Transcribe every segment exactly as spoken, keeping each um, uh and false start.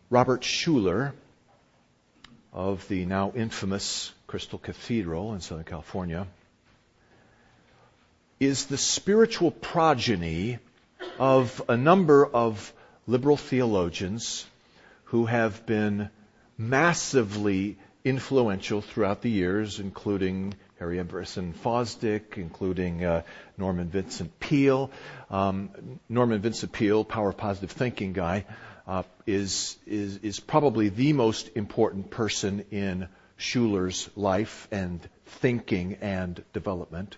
Robert Schuller of the now infamous Crystal Cathedral in Southern California is the spiritual progeny of a number of liberal theologians who have been massively influential throughout the years, including Harry Emerson Fosdick, including uh, Norman Vincent Peale. Um, Norman Vincent Peale, Power of Positive Thinking guy, uh, is, is, is probably the most important person in Schuller's life and thinking and development.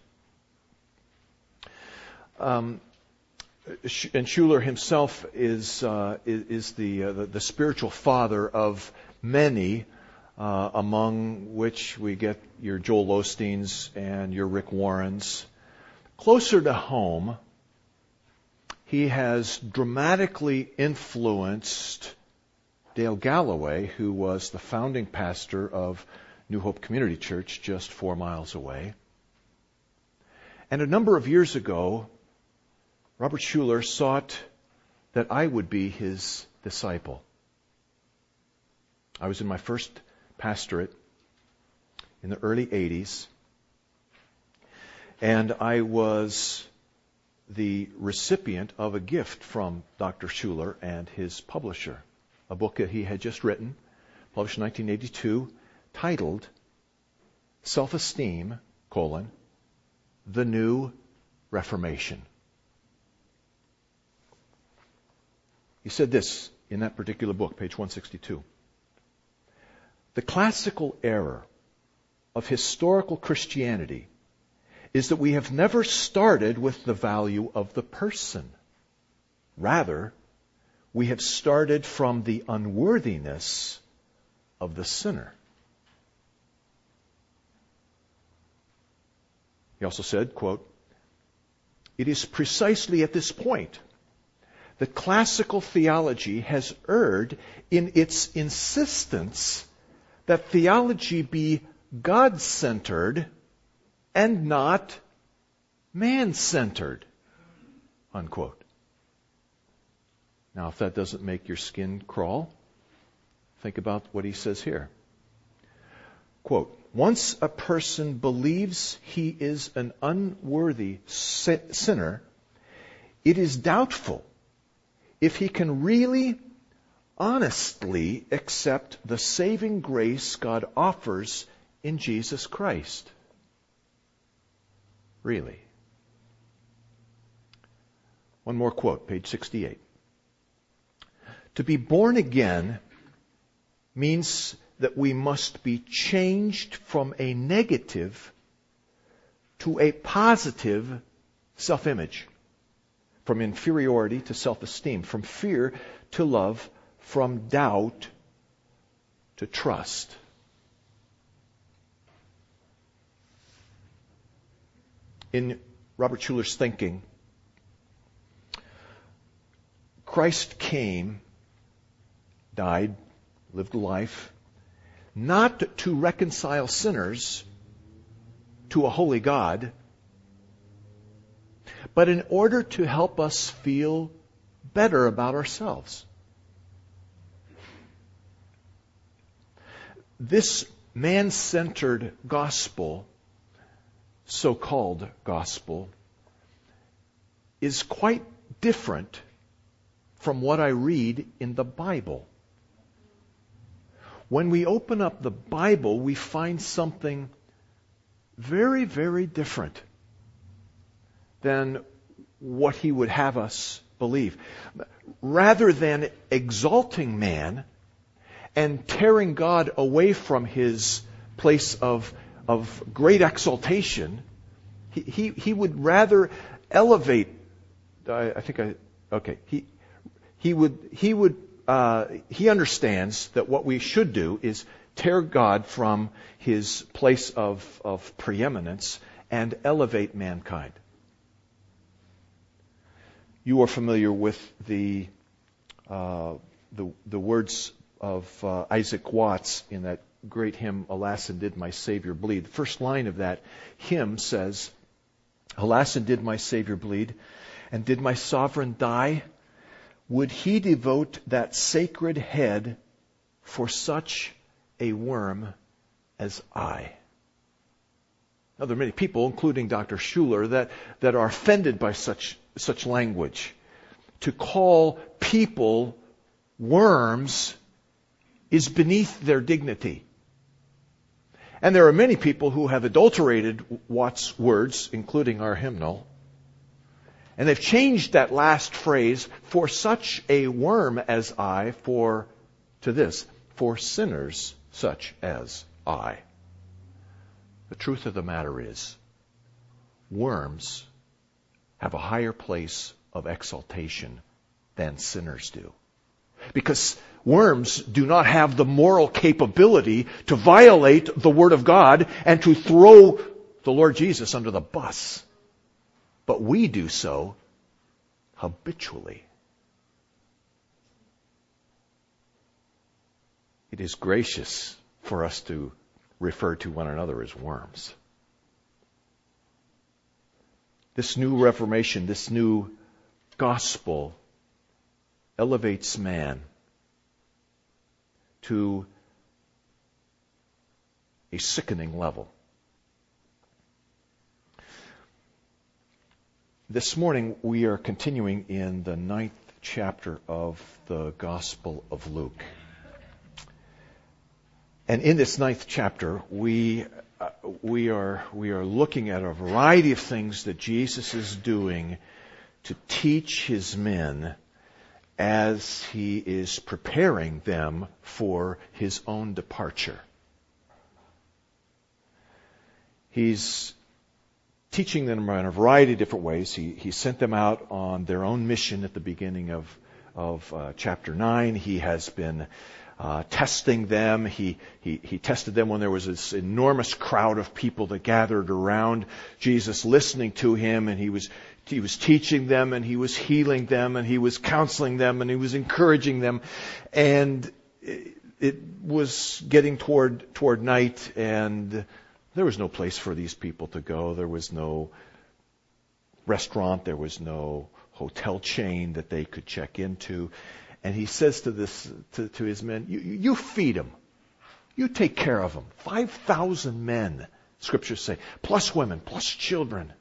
Um, and Schuller himself is uh, is, is the, uh, the the spiritual father of many, uh, among which we get your Joel Osteens and your Rick Warrens. Closer to home, he has dramatically influenced Dale Galloway, who was the founding pastor of New Hope Community Church just four miles away. And a number of years ago, Robert Schuller sought that I would be his disciple. I was in my first pastorate in the early eighties, and I was the recipient of a gift from Doctor Schuller and his publisher, a book that he had just written, published in nineteen eighty-two, titled Self-Esteem, colon, The New Reformation. He said this in that particular book, page one sixty-two. The classical error of historical Christianity is that we have never started with the value of the person. Rather, we have started from the unworthiness of the sinner. He also said, quote, it is precisely at this point that classical theology has erred in its insistence that theology be God-centered and not man-centered, unquote. Now, if that doesn't make your skin crawl, think about what he says here. Quote, once a person believes he is an unworthy sinner, it is doubtful if he can really, honestly accept the saving grace God offers in Jesus Christ. Really. One more quote, page sixty-eight. To be born again means that we must be changed from a negative to a positive self-image. From inferiority to self-esteem, from fear to love, from doubt to trust. In Robert Schuller's thinking, Christ came, died, lived a life, not to reconcile sinners to a holy God, but in order to help us feel better about ourselves. This man-centered gospel, so-called gospel, is quite different from what I read in the Bible. When we open up the Bible, we find something very, very different than what he would have us believe. Rather than exalting man and tearing God away from his place of, of great exaltation, he, he, he would rather elevate, I, I think I, okay, he, he would, he would, uh, he understands that what we should do is tear God from his place of, of preeminence and elevate mankind. You are familiar with the uh, the, the words of uh, Isaac Watts in that great hymn, Alas, and Did My Savior Bleed. The first line of that hymn says, Alas, and did my Savior bleed, and did my Sovereign die? would he devote that sacred head for such a worm as I? Now, there are many people, including Doctor Schuller, that, that are offended by such, such language. To call people worms is beneath their dignity. And there are many people who have adulterated Watt's words, including our hymnal, and they've changed that last phrase, for such a worm as I, for, to this, for sinners such as I. The truth of the matter is, worms have a higher place of exaltation than sinners do. Because worms do not have the moral capability to violate the Word of God and to throw the Lord Jesus under the bus. But we do so habitually. It is gracious for us to refer to one another as worms. This new Reformation, this new gospel elevates man to a sickening level. This morning we are continuing in the ninth chapter of the Gospel of Luke. And in this ninth chapter, we uh, we are we are looking at a variety of things that Jesus is doing to teach his men as he is preparing them for his own departure. He's teaching them in a variety of different ways. He he sent them out on their own mission at the beginning of of uh, chapter nine. He has been Uh, testing them. He, he, he tested them when there was this enormous crowd of people that gathered around Jesus listening to him, and he was, he was teaching them, and he was healing them, and he was counseling them, and he was encouraging them. And it, it was getting toward, toward night, and there was no place for these people to go. There was no restaurant. There was no hotel chain that they could check into. And he says to this to, to his men, you, you feed them. You take care of them. five thousand men, scriptures say, plus women, plus children.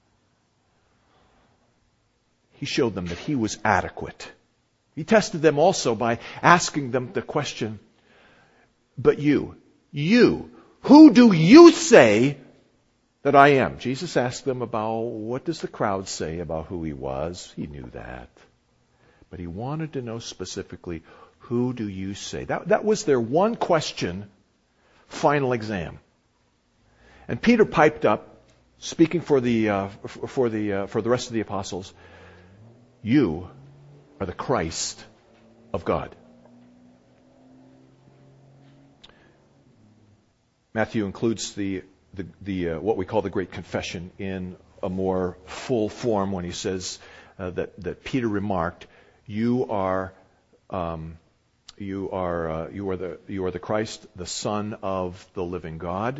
He showed them that he was adequate. He tested them also by asking them the question, but you, you, who do you say that I am? Jesus asked them about what does the crowd say about who he was. He knew that. But he wanted to know specifically, who do you say? That, that was their one question, final exam. And Peter piped up, speaking for the uh, for the uh, for the rest of the apostles, you are the Christ of God. Matthew includes the the, the uh, what we call the Great Confession in a more full form when he says uh, that that Peter remarked, You are, um, you are, uh, you are the, you are the Christ, the Son of the living God.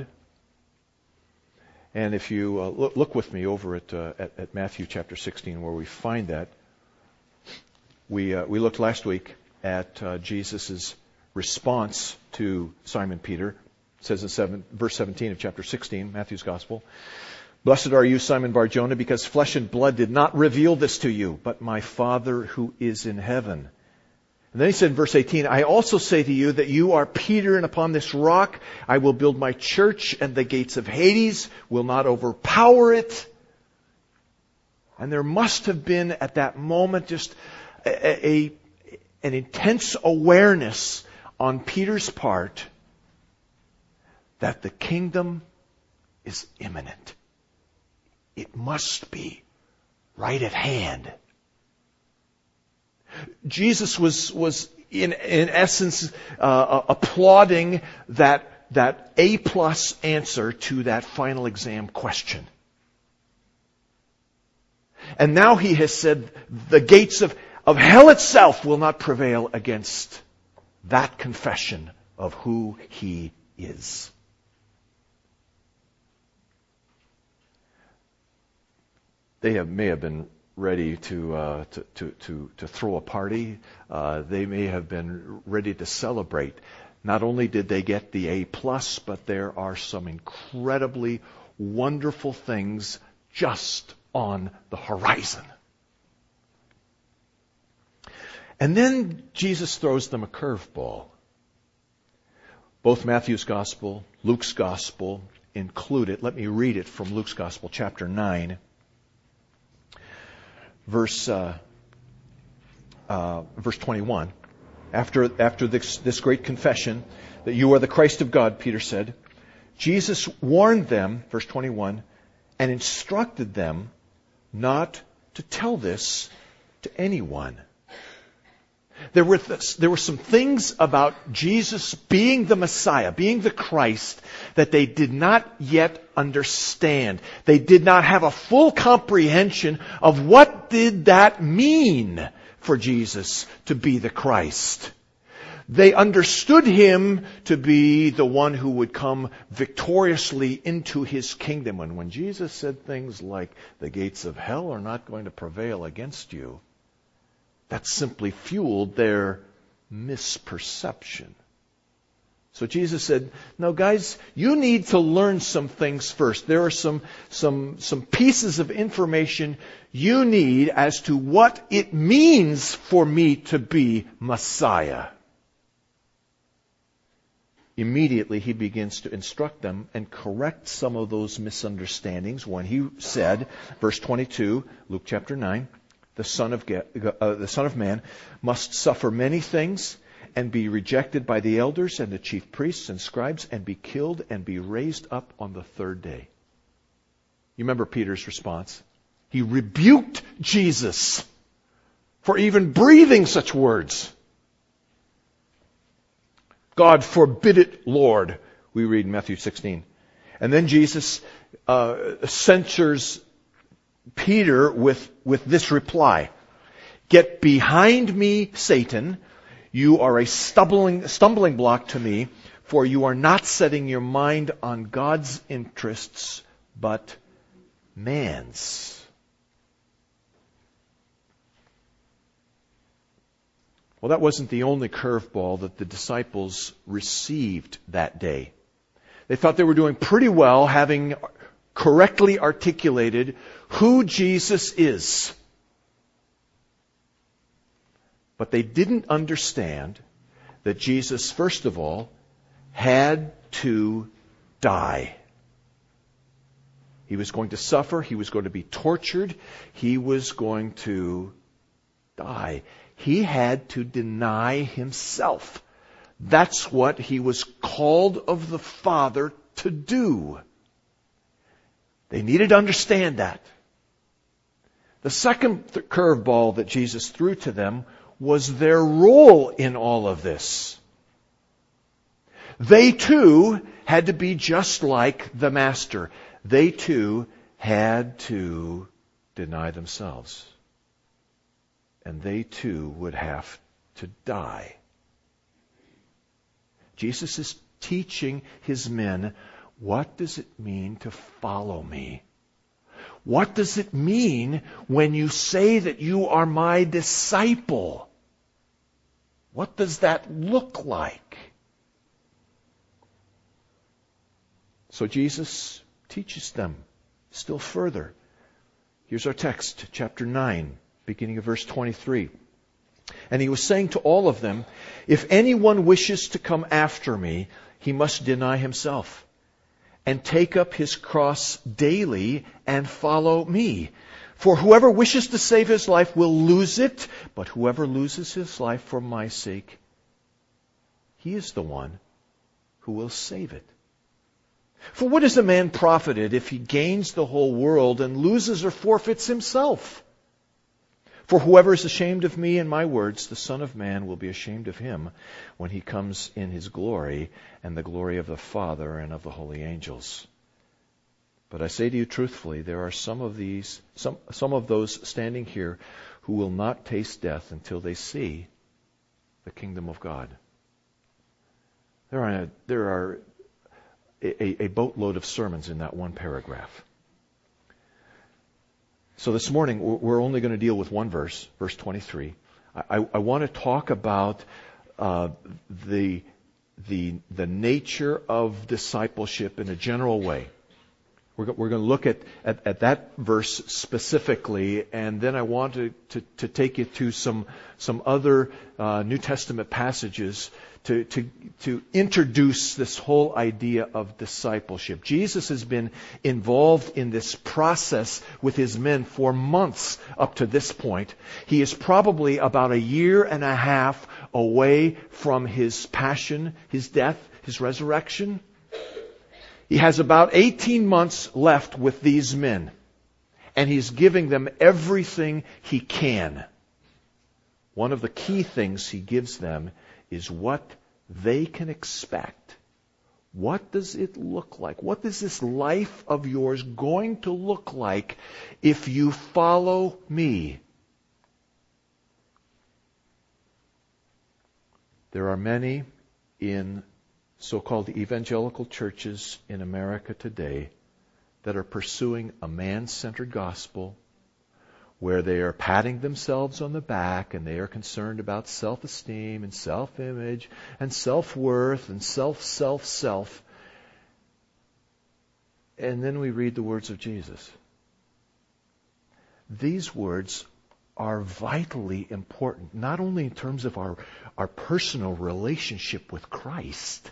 And if you uh, look, look with me over at, uh, at at Matthew chapter sixteen, where we find that, we uh, we looked last week at uh, Jesus' response to Simon Peter. It says in seven, verse seventeen of chapter sixteen, Matthew's Gospel. Blessed are you, Simon Bar-Jonah, because flesh and blood did not reveal this to you, but my Father who is in heaven. And then he said in verse eighteen, I also say to you that you are Peter, and upon this rock I will build my church, and the gates of Hades will not overpower it. And there must have been at that moment just a, a an intense awareness on Peter's part that the kingdom is imminent. It must be right at hand. Jesus was was in in essence uh, applauding that that A plus answer to that final exam question. And now he has said the gates of, of hell itself will not prevail against that confession of who he is. They have, may have been ready to, uh, to, to, to, to throw a party. Uh, they may have been ready to celebrate. Not only did they get the A plus, but there are some incredibly wonderful things just on the horizon. And then Jesus throws them a curveball. Both Matthew's Gospel, Luke's Gospel include it. Let me read it from Luke's Gospel, chapter nine, verse uh, uh, verse twenty-one. After after this, this great confession that you are the Christ of God, Peter said, Jesus warned them, verse twenty-one, and instructed them not to tell this to anyone. There were, th- there were some things about Jesus being the Messiah, being the Christ, that they did not yet understand. They did not have a full comprehension of what did that mean for Jesus to be the Christ. They understood him to be the one who would come victoriously into his kingdom. And when Jesus said things like, the gates of hell are not going to prevail against you, that simply fueled their misperception. So Jesus said, no, guys, you need to learn some things first. There are some, some, some pieces of information you need as to what it means for me to be Messiah. Immediately he begins to instruct them and correct some of those misunderstandings when he said, verse twenty-two, Luke chapter nine, the Son of, uh, the Son of Man must suffer many things and be rejected by the elders and the chief priests and scribes and be killed and be raised up on the third day. You remember Peter's response? He rebuked Jesus for even breathing such words. God forbid it, Lord, we read in Matthew sixteen. And then Jesus uh, censures Peter with, with this reply. Get behind me, Satan. You are a stumbling, stumbling block to me, for you are not setting your mind on God's interests, but man's. Well, that wasn't the only curveball that the disciples received that day. They thought they were doing pretty well, having correctly articulated who Jesus is. But they didn't understand that Jesus, first of all, had to die. He was going to suffer. He was going to be tortured. He was going to die. He had to deny himself. That's what he was called of the Father to do. They needed to understand that. The second th- curveball that Jesus threw to them was their role in all of this. They too had to be just like the Master. They too had to deny themselves. And they too would have to die. Jesus is teaching his men, what does it mean to follow me? What does it mean when you say that you are my disciple? What does that look like? So Jesus teaches them still further. Here's our text, chapter nine, beginning of verse twenty-three. And he was saying to all of them, if anyone wishes to come after me, he must deny himself and take up his cross daily and follow me. For whoever wishes to save his life will lose it, but whoever loses his life for my sake, he is the one who will save it. For what is a man profited if he gains the whole world and loses or forfeits himself? For whoever is ashamed of me and my words, the Son of Man will be ashamed of him when he comes in his glory and the glory of the Father and of the holy angels. But I say to you truthfully, there are some of these, some, some of those standing here who will not taste death until they see the kingdom of God. There are, there are a, a boatload of sermons in that one paragraph. So this morning, we're only going to deal with one verse, verse twenty-three. I, I want to talk about uh, the, the, the nature of discipleship in a general way. We're, we're going to look at, at, at that verse specifically, and then I want to, to, to take you to some, some other uh, New Testament passages to, to, to introduce this whole idea of discipleship. Jesus has been involved in this process with his men for months up to this point. He is probably about a year and a half away from his passion, his death, his resurrection. He has about eighteen months left with these men, and he's giving them everything he can. One of the key things he gives them is what they can expect. What does it look like? What is this life of yours going to look like if you follow me? There are many in so-called evangelical churches in America today that are pursuing a man-centered gospel where they are patting themselves on the back and they are concerned about self-esteem and self-image and self-worth and self, self, self. And then we read the words of Jesus. These words are vitally important, not only in terms of our, our personal relationship with Christ,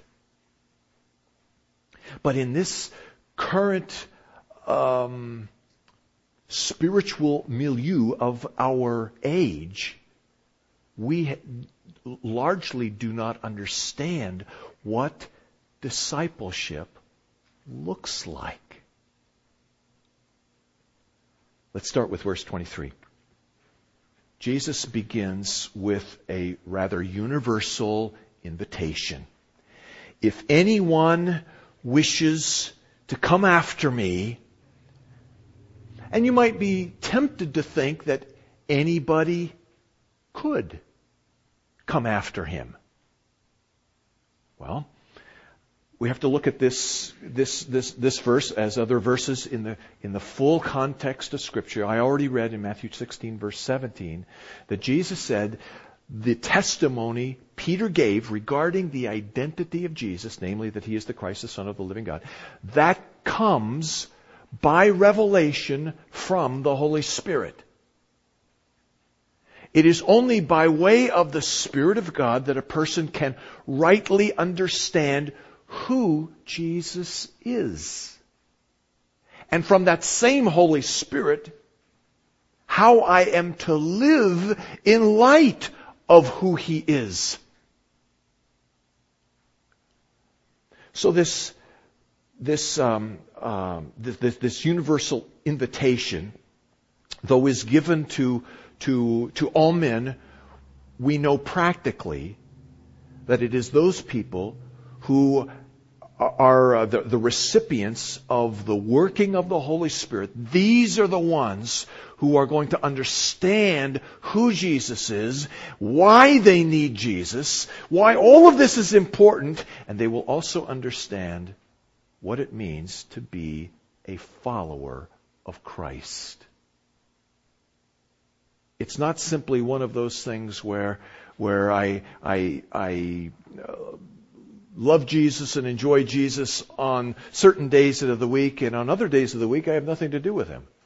but in this current um, spiritual milieu of our age, we largely do not understand what discipleship looks like. Let's start with verse twenty-three. Jesus begins with a rather universal invitation. If anyone wishes to come after me, and you might be tempted to think that anybody could come after him. Well, we have to look at this this this this verse as other verses in the in the full context of Scripture. I already read in Matthew sixteen, verse seventeen, that Jesus said the testimony Peter gave regarding the identity of Jesus, namely that he is the Christ, the Son of the living God, that comes by revelation from the Holy Spirit. It is only by way of the Spirit of God that a person can rightly understand who Jesus is. And from that same Holy Spirit, how I am to live in light of who He is. So this this um, um, this, this universal invitation, though is given to to to all men, we know practically that it is those people who are uh, the, the recipients of the working of the Holy Spirit. These are the ones who are going to understand who Jesus is, why they need Jesus, why all of this is important, and they will also understand what it means to be a follower of Christ. It's not simply one of those things where where I I I uh, love Jesus and enjoy Jesus on certain days of the week, and on other days of the week I have nothing to do with Him.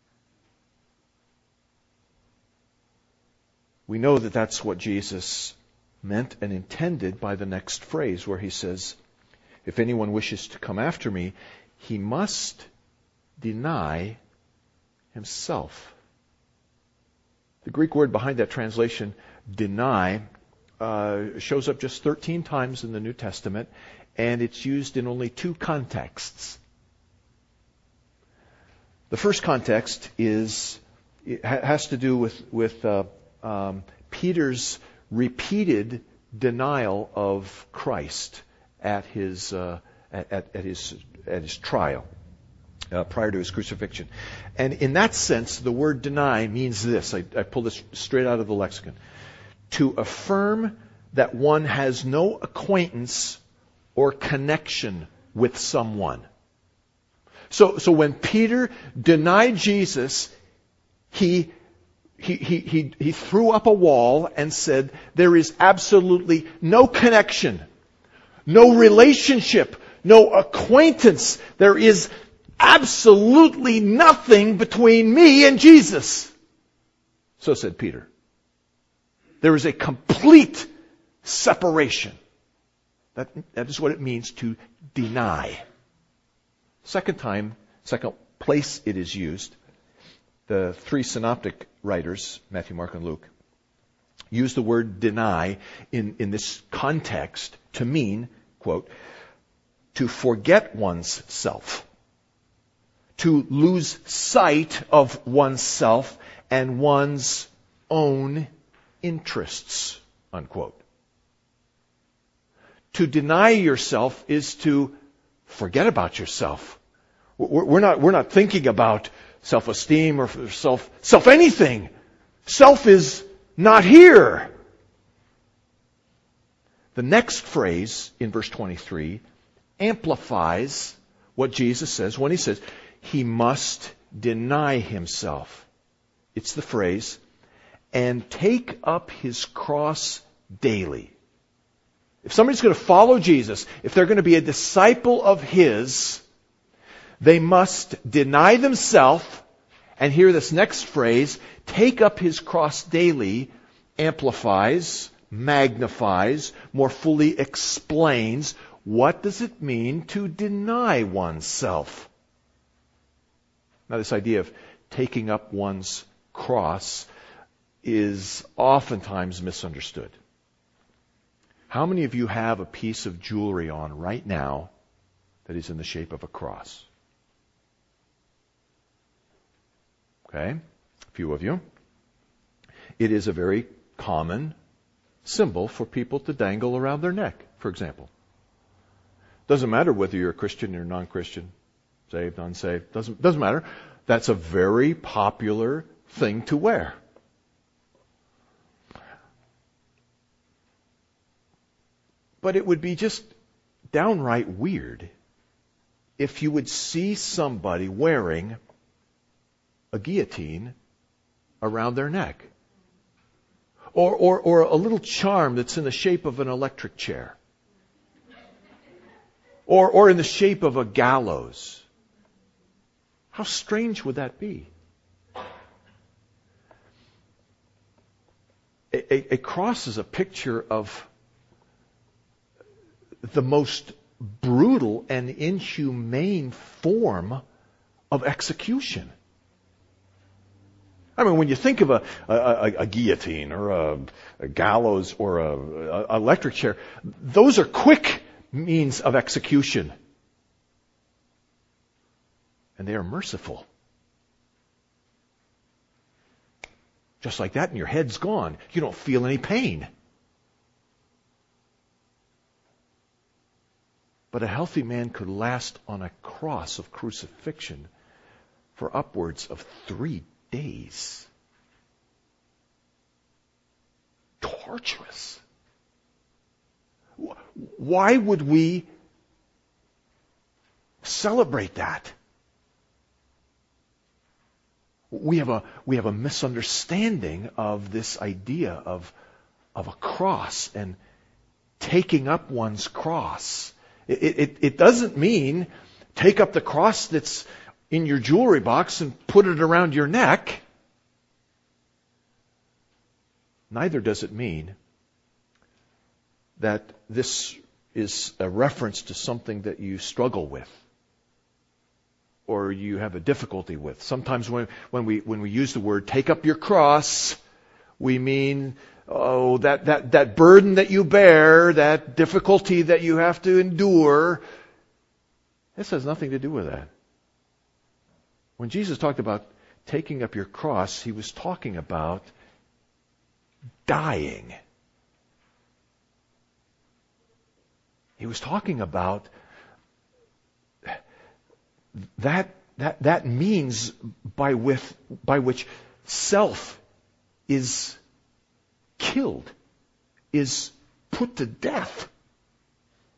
We know that that's what Jesus meant and intended by the next phrase where He says, if anyone wishes to come after me, he must deny himself. The Greek word behind that translation, deny, uh, shows up just thirteen times in the New Testament, and it's used in only two contexts. The first context is it has to do with with uh, um, Peter's repeated denial of Christ at his uh, at, at his at his trial. Uh, prior to his crucifixion. And in that sense, the word deny means this. I, I pulled this straight out of the lexicon. To affirm that one has no acquaintance or connection with someone. So, so when Peter denied Jesus, he, he, he, he, he threw up a wall and said, there is absolutely no connection, no relationship, no acquaintance. There is absolutely nothing between me and Jesus. So said Peter. There is a complete separation. That, that is what it means to deny. Second time, second place it is used, the three synoptic writers, Matthew, Mark, and Luke, use the word deny in, in this context to mean, quote, to forget one's self, to lose sight of oneself and one's own interests, unquote. To deny yourself is to forget about yourself. We're not, we're not thinking about self-esteem or self, self anything. Self is not here. The next phrase in verse twenty-three amplifies what Jesus says when he says, he must deny himself. It's the phrase, and take up his cross daily. If somebody's going to follow Jesus, if they're going to be a disciple of his, they must deny themselves, and here this next phrase, take up his cross daily, amplifies, magnifies, more fully explains, what does it mean to deny oneself? Now, this idea of taking up one's cross is oftentimes misunderstood. How many of you have a piece of jewelry on right now that is in the shape of a cross? Okay, a few of you. It is a very common symbol for people to dangle around their neck, for example. Doesn't matter whether you're a Christian or non-Christian, saved, unsaved, doesn't, doesn't matter. That's a very popular thing to wear. But it would be just downright weird if you would see somebody wearing a guillotine around their neck. Or, or, or a little charm that's in the shape of an electric chair. Or, or in the shape of a gallows. How strange would that be? A, a, a cross is a picture of the most brutal and inhumane form of execution. I mean, when you think of a, a, a guillotine or a, a gallows or a, a electric chair, those are quick means of execution. And they are merciful. Just like that, and your head's gone. You don't feel any pain. But a healthy man could last on a cross of crucifixion for upwards of three days. Torturous. Why would we celebrate that? We have a we have a misunderstanding of this idea of of a cross and taking up one's cross. It, it, it doesn't mean take up the cross that's in your jewelry box and put it around your neck. Neither does it mean that this is a reference to something that you struggle with or you have a difficulty with. Sometimes when, when we when we use the word take up your cross, we mean oh that, that, that burden that you bear, that difficulty that you have to endure. This has nothing to do with that. When Jesus talked about taking up your cross, he was talking about dying. He was talking about that that that means by with by which self is killed, is put to death.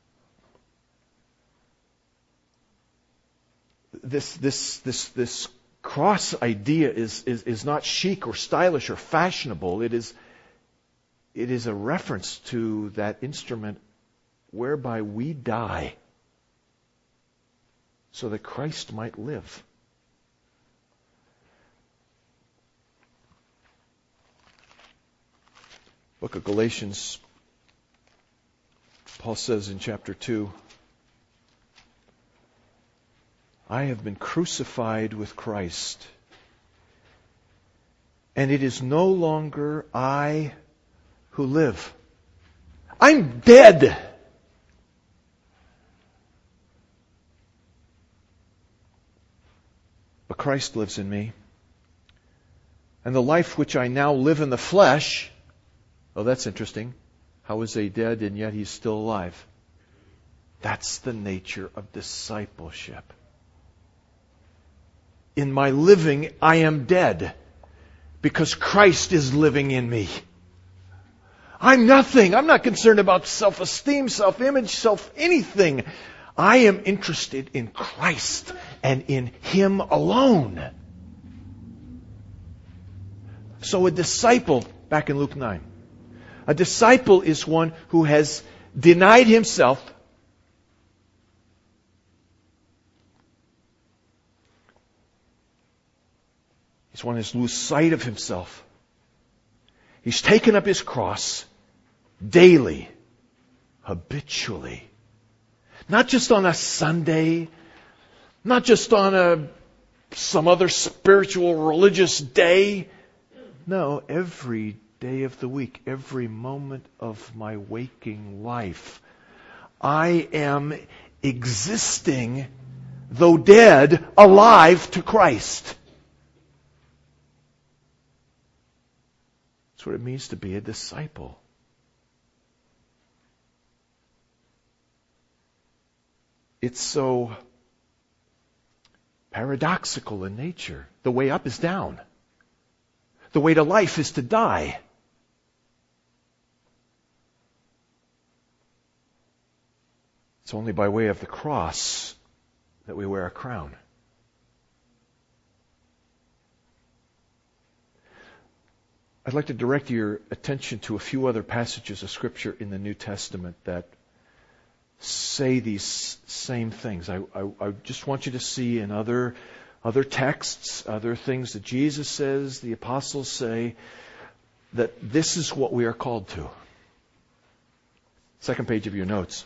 This this this this cross idea is, is, is not chic or stylish or fashionable. It is, it is a reference to that instrument whereby we die so that Christ might live. Book of Galatians, Paul says in chapter two, I have been crucified with Christ, and it is no longer I who live. I'm dead. But Christ lives in me. And the life which I now live in the flesh, oh, that's interesting. How is he dead and yet he's still alive? That's the nature of discipleship. In my living, I am dead because Christ is living in me. I'm nothing. I'm not concerned about self-esteem, self-image, self-anything. I am interested in Christ and in Him alone. So a disciple, back in Luke nine, a disciple is one who has denied himself, he's one who has lost sight of himself. He's taken up his cross daily, habitually. Not just on a Sunday, not just on a some other spiritual religious day. No, every day of the week, every moment of my waking life, I am existing, though dead, alive to Christ. That's what it means to be a disciple. It's so paradoxical in nature. The way up is down. The way to life is to die. It's only by way of the cross that we wear a crown. I'd like to direct your attention to a few other passages of Scripture in the New Testament that say these same things. I, I, I just want you to see in other, other texts, other things that Jesus says, the apostles say, that this is what we are called to. Second page of your notes.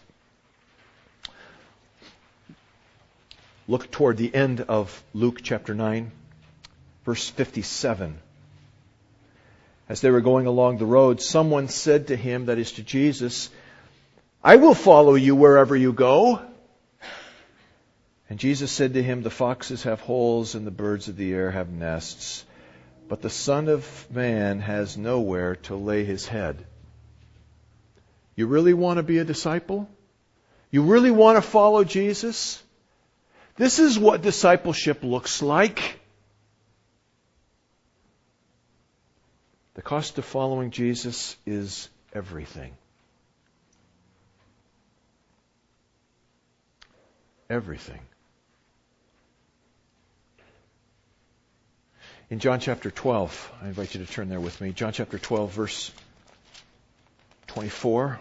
Look toward the end of Luke chapter nine, verse fifty-seven. As they were going along the road, someone said to him, that is to Jesus, I will follow you wherever you go. And Jesus said to him, the foxes have holes and the birds of the air have nests, but the Son of Man has nowhere to lay his head. You really want to be a disciple? You really want to follow Jesus? This is what discipleship looks like. The cost of following Jesus is everything. Everything. In John chapter twelve, I invite you to turn there with me. John chapter twelve, verse twenty-four.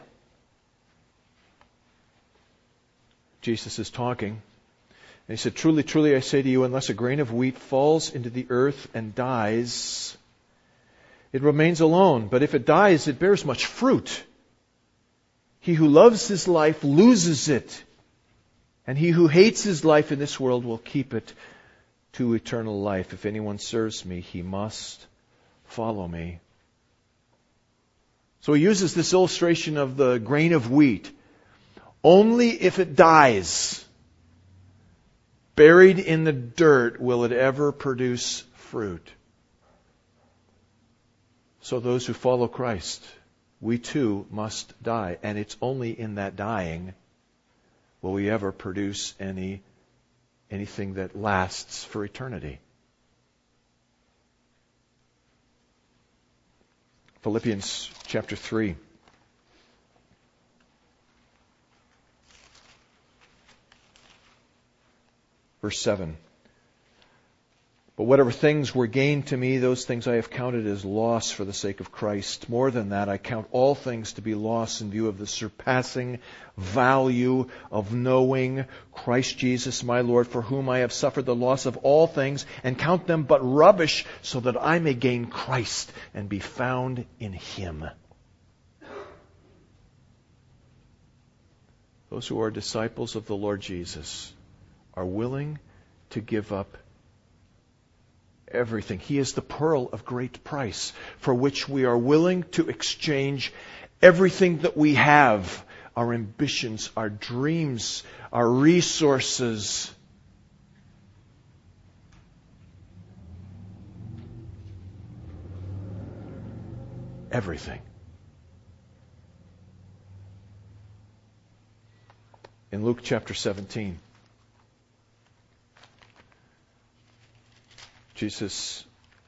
Jesus is talking. And he said, truly, truly, I say to you, unless a grain of wheat falls into the earth and dies, it remains alone. But if it dies, it bears much fruit. He who loves his life loses it. And he who hates his life in this world will keep it to eternal life. If anyone serves me, he must follow me. So he uses this illustration of the grain of wheat. Only if it dies, buried in the dirt, will it ever produce fruit. So those who follow Christ, we too must die. And it's only in that dying will we ever produce any anything that lasts for eternity. Philippians chapter three. Verse seven. But whatever things were gained to me, those things I have counted as loss for the sake of Christ. More than that, I count all things to be loss in view of the surpassing value of knowing Christ Jesus my Lord, for whom I have suffered the loss of all things, and count them but rubbish, so that I may gain Christ and be found in Him. Those who are disciples of the Lord Jesus are willing to give up everything. He is the pearl of great price, for which we are willing to exchange everything that we have, our ambitions, our dreams, our resources. Everything. In Luke chapter seventeen, Jesus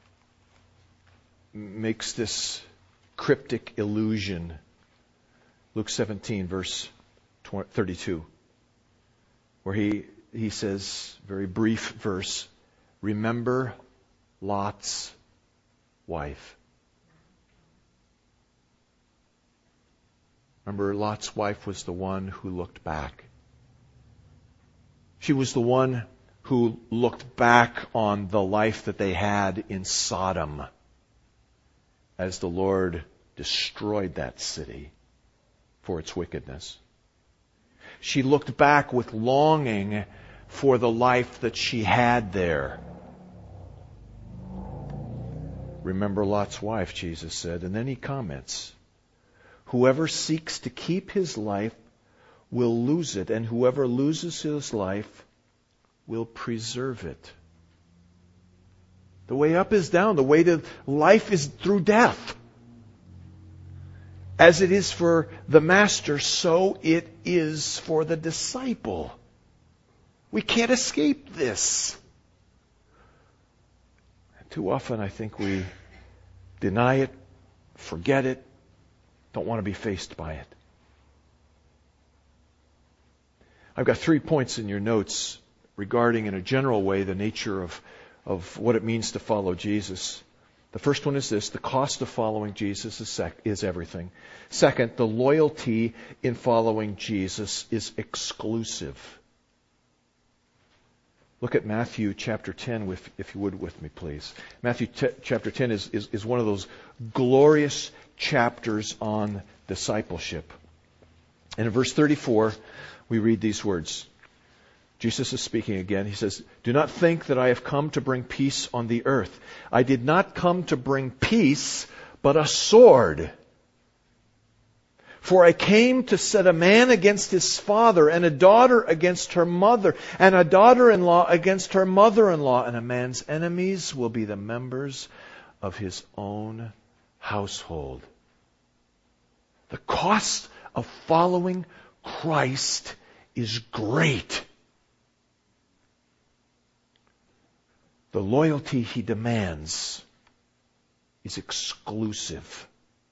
makes this cryptic illusion. Luke seventeen, verse thirty-two, where he, he says, very brief verse, remember Lot's wife. Remember, Lot's wife was the one who looked back. She was the one who looked back on the life that they had in Sodom as the Lord destroyed that city for its wickedness. She looked back with longing for the life that she had there. Remember Lot's wife, Jesus said. And then he comments, whoever seeks to keep his life will lose it, and whoever loses his life will preserve it. The way up is down. The way to life is through death. As it is for the master, so it is for the disciple. We can't escape this. And too often I think we deny it, forget it, don't want to be faced by it. I've got three points in your notes regarding, in a general way, the nature of, of what it means to follow Jesus. The first one is this: the cost of following Jesus is, sec- is everything. Second, the loyalty in following Jesus is exclusive. Look at Matthew chapter ten, with, if you would with me, please. Matthew t- chapter ten is, is, is one of those glorious chapters on discipleship. And in verse thirty-four, we read these words. Jesus is speaking again. He says, do not think that I have come to bring peace on the earth. I did not come to bring peace, but a sword. For I came to set a man against his father, and a daughter against her mother, and a daughter-in-law against her mother-in-law, and a man's enemies will be the members of his own household. The cost of following Christ is great. The loyalty He demands is exclusive.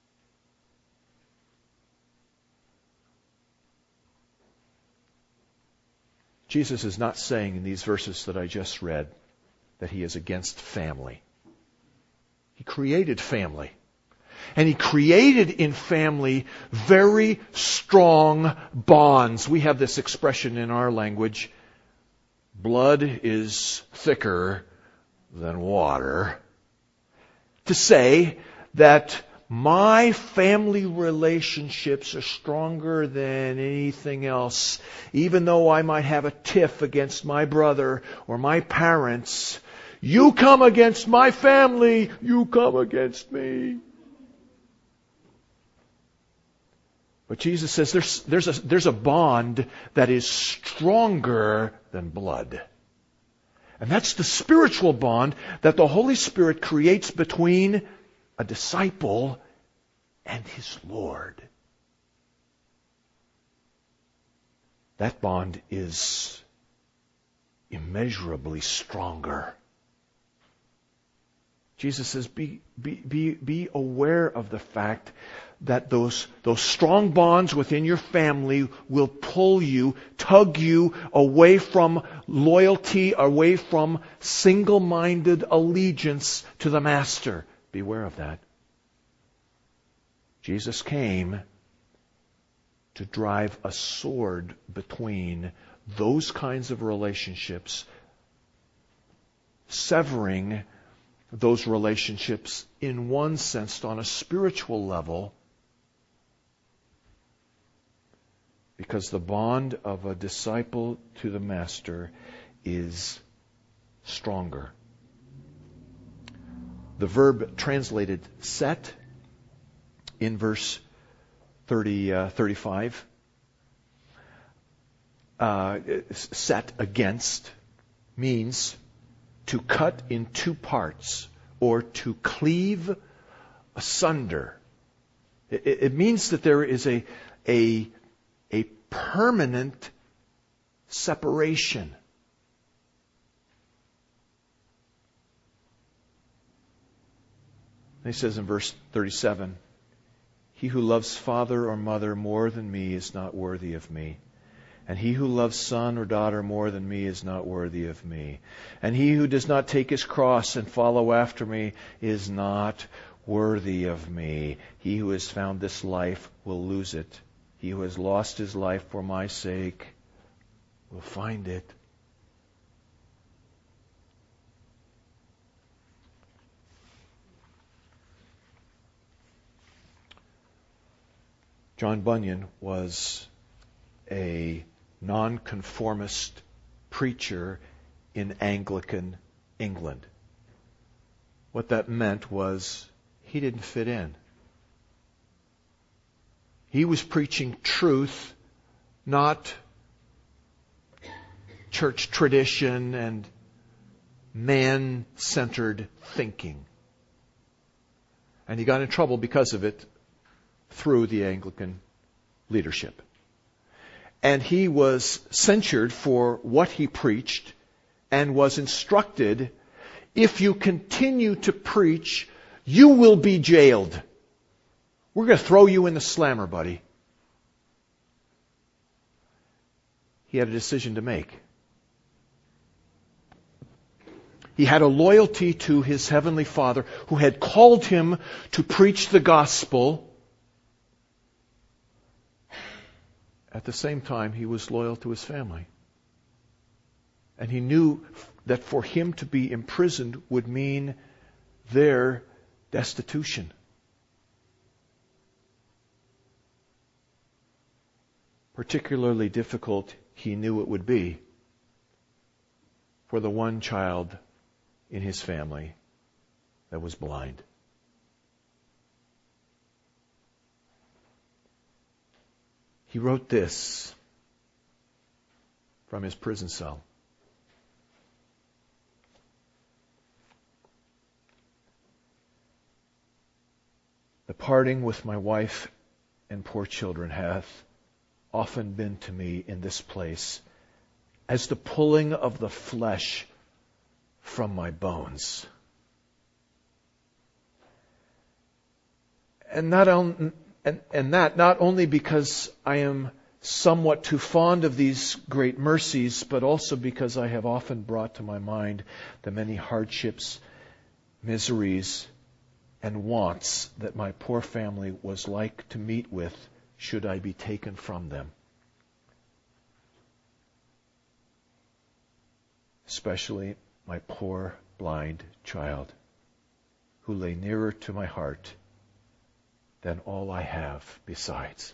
Jesus is not saying in these verses that I just read that He is against family. He created family. And He created in family very strong bonds. We have this expression in our language, blood is thicker than water, to say that my family relationships are stronger than anything else. Even though I might have a tiff against my brother or my parents, you come against my family, you come against me. But Jesus says there's, there's, a, there's a bond that is stronger than blood. And that's the spiritual bond that the Holy Spirit creates between a disciple and his Lord. That bond is immeasurably stronger. Jesus says, be, be, be, be aware of the fact that those, those strong bonds within your family will pull you, tug you away from loyalty, away from single-minded allegiance to the Master. Beware of that. Jesus came to drive a sword between those kinds of relationships, severing those relationships in one sense on a spiritual level, because the bond of a disciple to the Master is stronger. The verb translated set in verse thirty, uh, thirty-five, uh, set against, means to cut in two parts or to cleave asunder. It, it means that there is a, a, a permanent separation. He says in verse thirty-seven, "He who loves father or mother more than me is not worthy of me. And he who loves son or daughter more than me is not worthy of me. And he who does not take his cross and follow after me is not worthy of me. He who has found this life will lose it. He who has lost his life for my sake will find it." John Bunyan was a nonconformist preacher in Anglican England. What that meant was he didn't fit in. He was preaching truth, not church tradition and man-centered thinking. And he got in trouble because of it through the Anglican leadership. And he was censured for what he preached and was instructed, if you continue to preach, you will be jailed. We're going to throw you in the slammer, buddy. He had a decision to make. He had a loyalty to his heavenly Father who had called him to preach the gospel. At the same time, he was loyal to his family. And he knew that for him to be imprisoned would mean their destitution. Particularly difficult, he knew it would be for the one child in his family that was blind. He wrote this from his prison cell. "The parting with my wife and poor children hath often been to me in this place as the pulling of the flesh from my bones. And not on, and, and that not only because I am somewhat too fond of these great mercies, but also because I have often brought to my mind the many hardships, miseries, and wants that my poor family was like to meet with should I be taken from them. Especially my poor blind child, who lay nearer to my heart than all I have besides.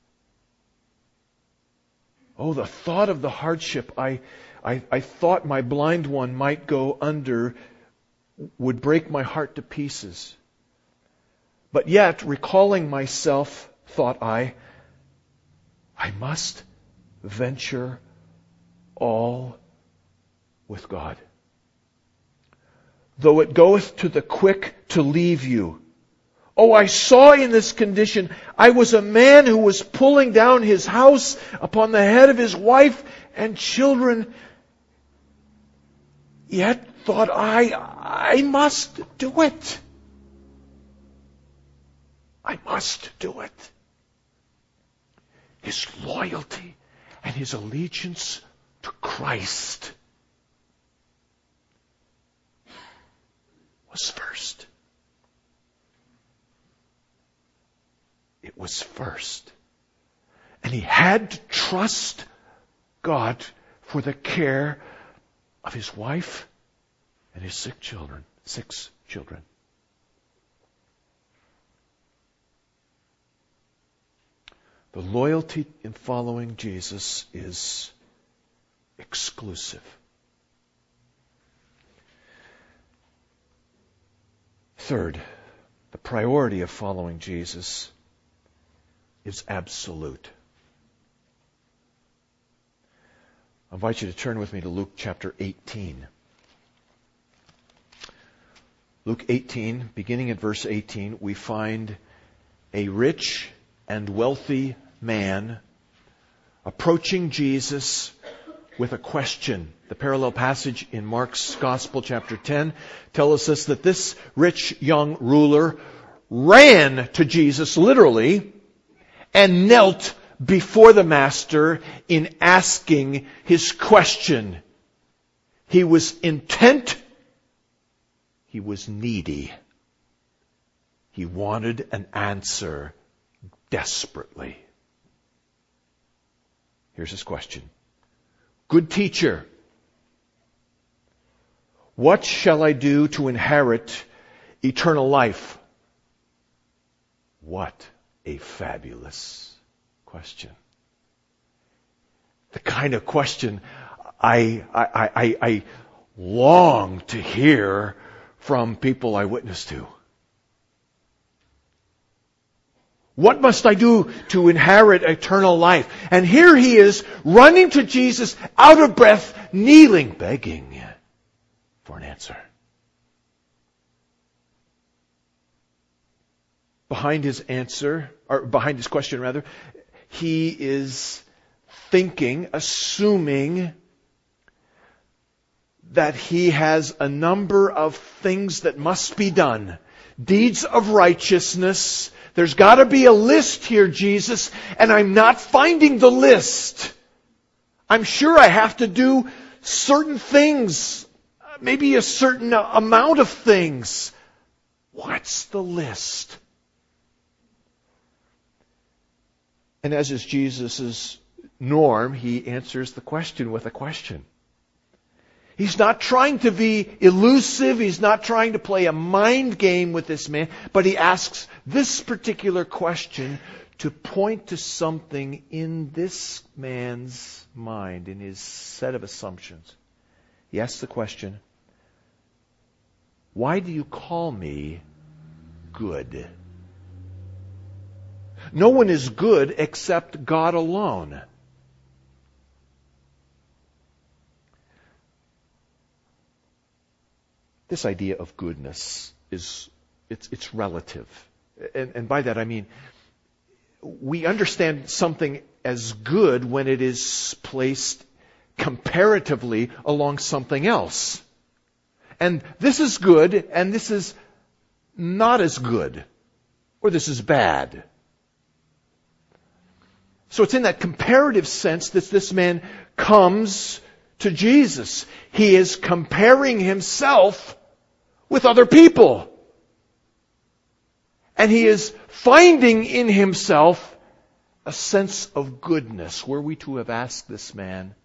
Oh, the thought of the hardship I, I, I thought my blind one might go under would break my heart to pieces. But yet, recalling myself, thought I, I must venture all with God. Though it goeth to the quick to leave you. Oh, I saw in this condition, I was a man who was pulling down his house upon the head of his wife and children. Yet thought I, I must do it. I must do it. His loyalty and his allegiance to Christ was first. It was first. And he had to trust God for the care of his wife and his sick children, six children. The loyalty in following Jesus is exclusive. Third, the priority of following Jesus is absolute. I invite you to turn with me to Luke chapter eighteen. Luke eighteen, beginning at verse eighteen, we find a rich and wealthy man approaching Jesus with a question. The parallel passage in Mark's Gospel, chapter ten, tells us that this rich young ruler ran to Jesus, literally, and knelt before the Master in asking his question. He was intent. He was needy. He wanted an answer desperately. Here's his question. Good teacher, what shall I do to inherit eternal life? What a fabulous question. The kind of question I, I, I, I long to hear from people I witness to. What must I do to inherit eternal life? And here he is running to Jesus, out of breath, kneeling, begging for an answer. Behind his answer, or behind his question rather, he is thinking, assuming that he has a number of things that must be done. Deeds of righteousness. There's got to be a list here, Jesus, and I'm not finding the list. I'm sure I have to do certain things, maybe a certain amount of things. What's the list? And as is Jesus' norm, he answers the question with a question. He's not trying to be elusive. He's not trying to play a mind game with this man. But he asks this particular question to point to something in this man's mind, in his set of assumptions. He asks the question, why do you call me good? No one is good except God alone. This idea of goodness is it's it's relative. And, and by that I mean we understand something as good when it is placed comparatively along something else. And this is good and this is not as good. Or this is bad. So it's in that comparative sense that this man comes to Jesus. He is comparing himself with other people. And he is finding in himself a sense of goodness. Were we to have asked this man,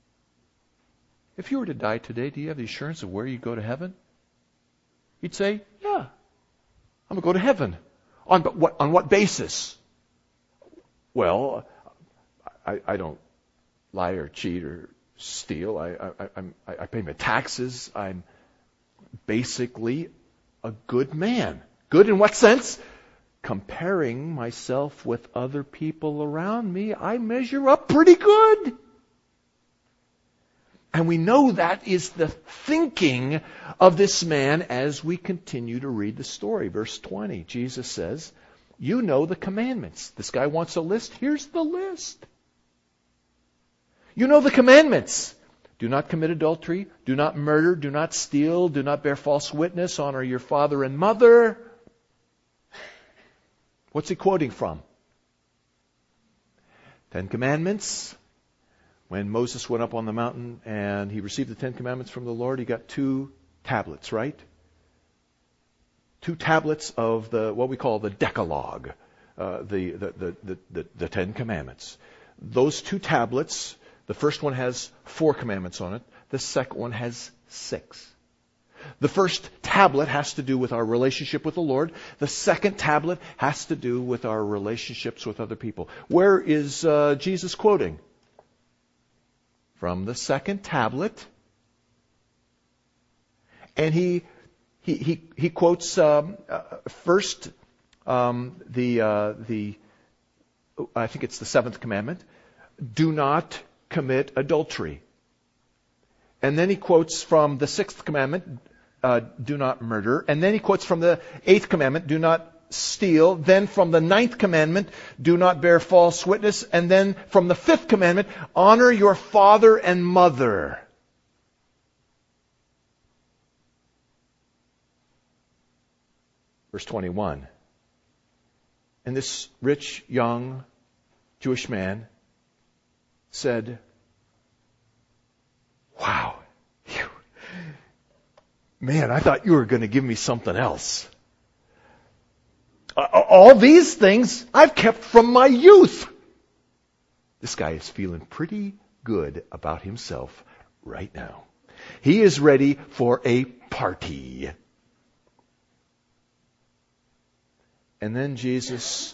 if you were to die today, do you have the assurance of where you go to heaven? He'd say, yeah, I'm going to go to heaven. On what, on what basis? Well, I, I don't lie or cheat or steal. I, I, I'm, I pay my taxes. I'm basically a good man. Good in what sense? Comparing myself with other people around me, I measure up pretty good. And we know that is the thinking of this man as we continue to read the story. Verse twenty, Jesus says, you know the commandments. This guy wants a list. Here's the list. You know the commandments. Do not commit adultery. Do not murder. Do not steal. Do not bear false witness. Honor your father and mother. What's he quoting from? Ten Commandments. When Moses went up on the mountain and he received the Ten Commandments from the Lord, he got two tablets, right? Two tablets of the what we call the Decalogue, uh, the, the, the, the, the, the Ten Commandments. Those two tablets, the first one has four commandments on it. The second one has six. The first tablet has to do with our relationship with the Lord. The second tablet has to do with our relationships with other people. Where is uh, Jesus quoting? From the second tablet. And he he he, he quotes um, uh, first um, the uh, the I think it's the seventh commandment. Do not commit adultery. And then he quotes from the sixth commandment, uh, do not murder. And then he quotes from the eighth commandment, do not steal. Then from the ninth commandment, do not bear false witness. And then from the fifth commandment, honor your father and mother. Verse twenty-one. And this rich, young Jewish man said, wow, phew. Man, I thought you were going to give me something else. All these things I've kept from my youth. This guy is feeling pretty good about himself right now. He is ready for a party. And then Jesus,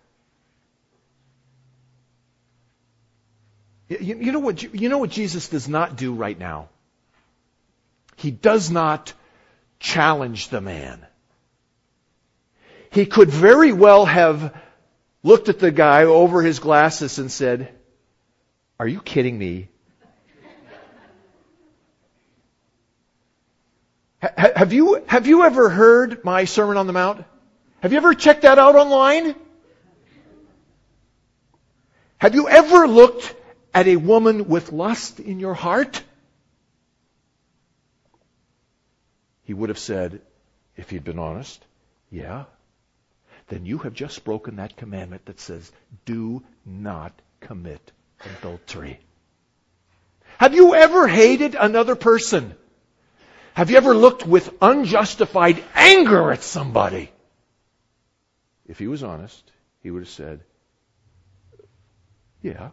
you, you know what? You know what Jesus does not do right now? He does not challenge the man. He could very well have looked at the guy over his glasses and said, "Are you kidding me? Ha- have you have you ever heard my Sermon on the Mount? Have you ever checked that out online? Have you ever looked at a woman with lust in your heart?" He would have said, if he'd been honest, yeah. Then you have just broken that commandment that says, do not commit adultery. Have you ever hated another person? Have you ever looked with unjustified anger at somebody? If he was honest, he would have said, yeah.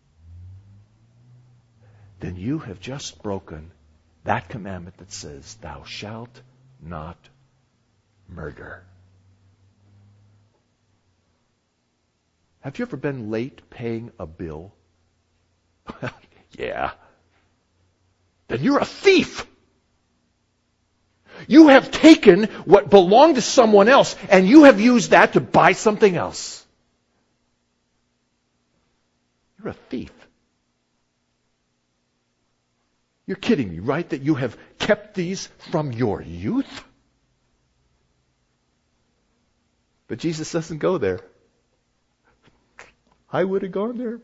Then you have just broken that commandment that says, thou shalt not murder. Have you ever been late paying a bill? Yeah. Then you're a thief. You have taken what belonged to someone else and you have used that to buy something else. You're a thief. You're kidding me, right? That you have kept these from your youth? But Jesus doesn't go there. I would have gone there.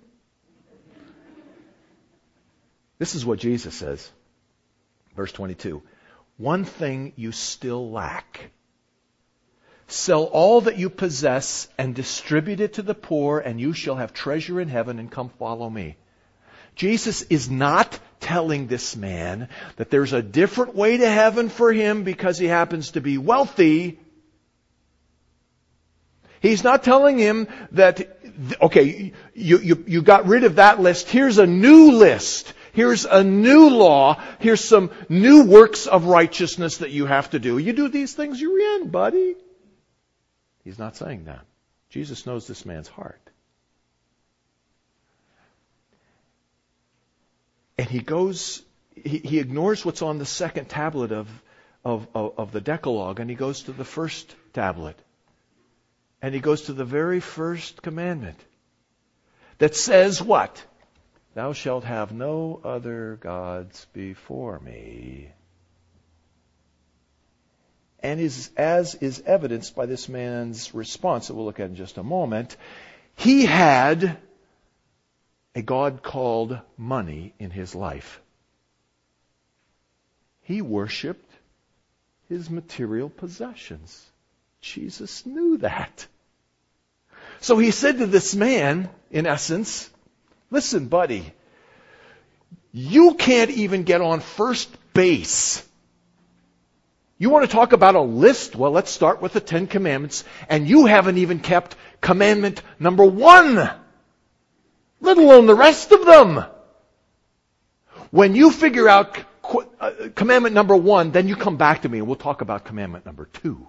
This is what Jesus says. Verse twenty-two. One thing you still lack. Sell all that you possess and distribute it to the poor, and you shall have treasure in heaven, and come follow me. Jesus is not telling this man that there's a different way to heaven for him because he happens to be wealthy. He's not telling him that, okay, you, you, you got rid of that list. Here's a new list. Here's a new law. Here's some new works of righteousness that you have to do. You do these things, you're in, buddy. He's not saying that. Jesus knows this man's heart. And he goes, he, he ignores what's on the second tablet of, of, of, of the Decalogue, and he goes to the first tablet. And he goes to the very first commandment that says what? Thou shalt have no other gods before me. And is, as is evidenced by this man's response that we'll look at in just a moment, he had a god called money in his life. He worshipped his material possessions. Jesus knew that. So he said to this man, in essence, listen, buddy, you can't even get on first base. You want to talk about a list? Well, let's start with the Ten Commandments. And you haven't even kept commandment number one, let alone the rest of them. When you figure out commandment number one, then you come back to me and we'll talk about commandment number two.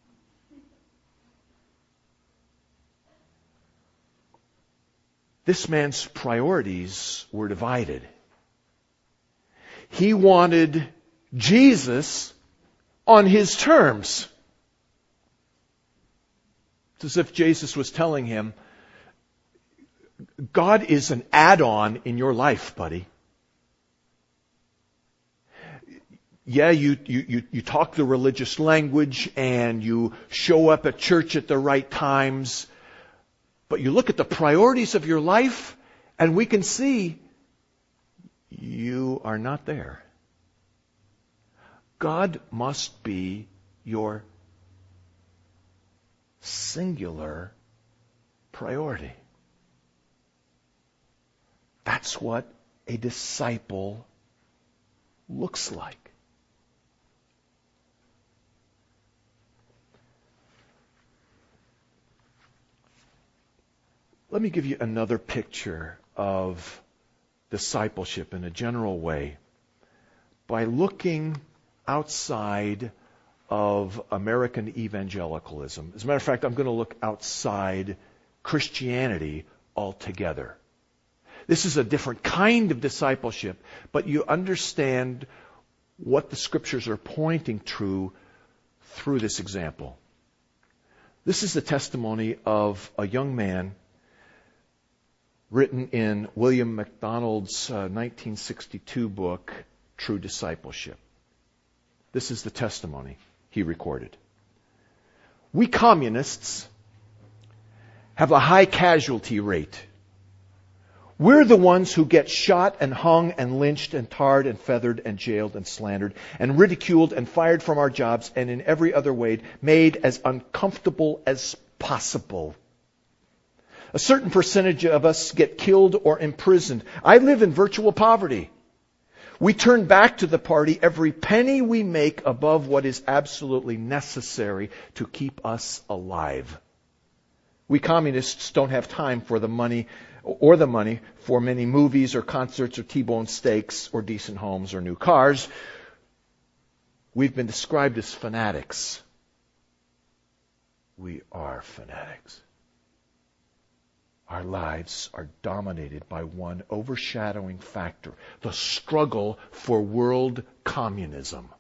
This man's priorities were divided. He wanted Jesus on his terms. It's as if Jesus was telling him, God is an add-on in your life, buddy. Yeah, you, you, you, you talk the religious language and you show up at church at the right times, but you look at the priorities of your life and we can see you are not there. God must be your singular priority. That's what a disciple looks like. Let me give you another picture of discipleship in a general way by looking outside of American evangelicalism. As a matter of fact, I'm going to look outside Christianity altogether. This is a different kind of discipleship, but you understand what the Scriptures are pointing to through this example. This is the testimony of a young man written in William MacDonald's uh, nineteen sixty-two book, True Discipleship. This is the testimony he recorded. We communists have a high casualty rate. We're the ones who get shot and hung and lynched and tarred and feathered and jailed and slandered and ridiculed and fired from our jobs and in every other way made as uncomfortable as possible. A certain percentage of us get killed or imprisoned. I live in virtual poverty. We turn back to the party every penny we make above what is absolutely necessary to keep us alive. We communists don't have time for the money or the money for many movies or concerts or T-bone steaks or decent homes or new cars. We've been described as fanatics. We are fanatics. Our lives are dominated by one overshadowing factor, the struggle for world communism.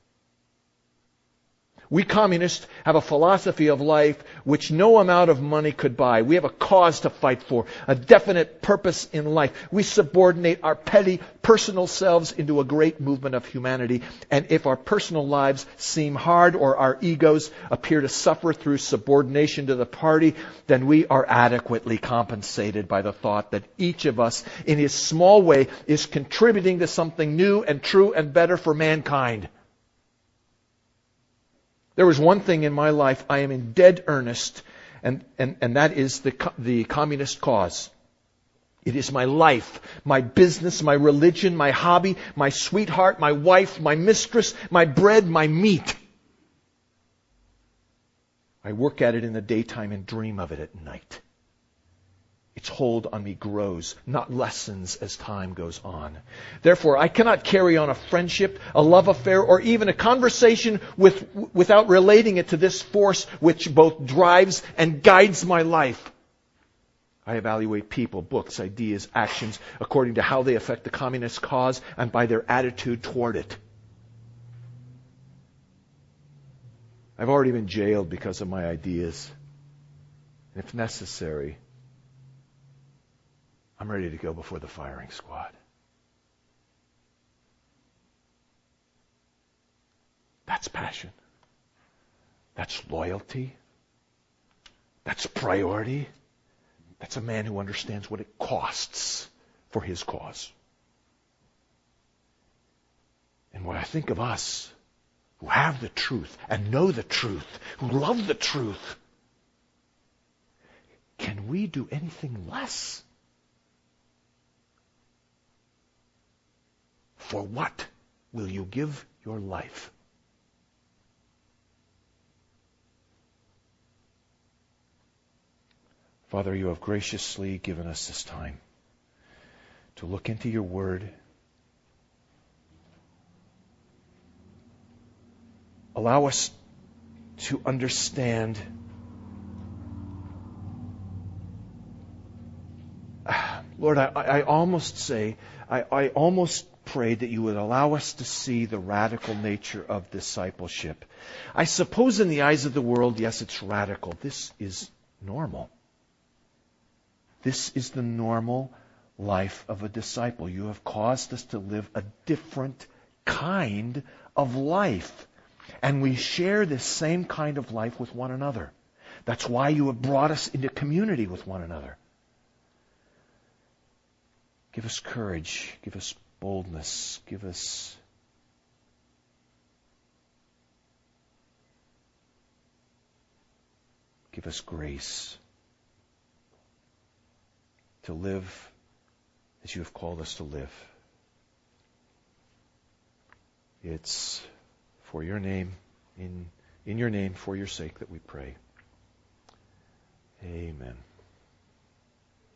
We communists have a philosophy of life which no amount of money could buy. We have a cause to fight for, a definite purpose in life. We subordinate our petty personal selves into a great movement of humanity. And if our personal lives seem hard or our egos appear to suffer through subordination to the party, then we are adequately compensated by the thought that each of us, in his small way, is contributing to something new and true and better for mankind. There was one thing in my life I am in dead earnest, and, and, and that is the, the communist cause. It is my life, my business, my religion, my hobby, my sweetheart, my wife, my mistress, my bread, my meat. I work at it in the daytime and dream of it at night. Its hold on me grows, not lessens as time goes on. Therefore, I cannot carry on a friendship, a love affair, or even a conversation with, without relating it to this force which both drives and guides my life. I evaluate people, books, ideas, actions according to how they affect the communist cause and by their attitude toward it. I've already been jailed because of my ideas. And if necessary, I'm ready to go before the firing squad. That's passion. That's loyalty. That's priority. That's a man who understands what it costs for his cause. And when I think of us, who have the truth and know the truth, who love the truth, can we do anything less? For what will you give your life? Father, you have graciously given us this time to look into your word. Allow us to understand Lord, I, I almost say, I, I almost pray that you would allow us to see the radical nature of discipleship. I suppose in the eyes of the world, yes, it's radical. This is normal. This is the normal life of a disciple. You have caused us to live a different kind of life. And we share this same kind of life with one another. That's why you have brought us into community with one another. Give us courage. Give us boldness. Give us give us grace to live as you have called us to live. It's for your name, in, in your name, for your sake that we pray. Amen.